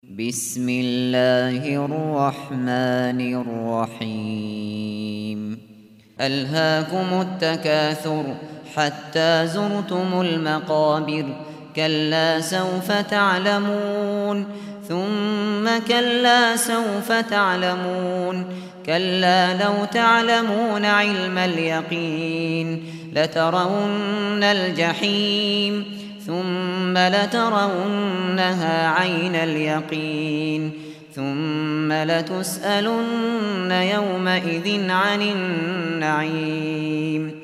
بسم الله الرحمن الرحيم ألهاكم التكاثر حتى زرتم المقابر كلا سوف تعلمون ثم كلا سوف تعلمون كلا لو تعلمون علم اليقين لترون الجحيم ثم لترونها عين اليقين ثم لتسألن يومئذ عن النعيم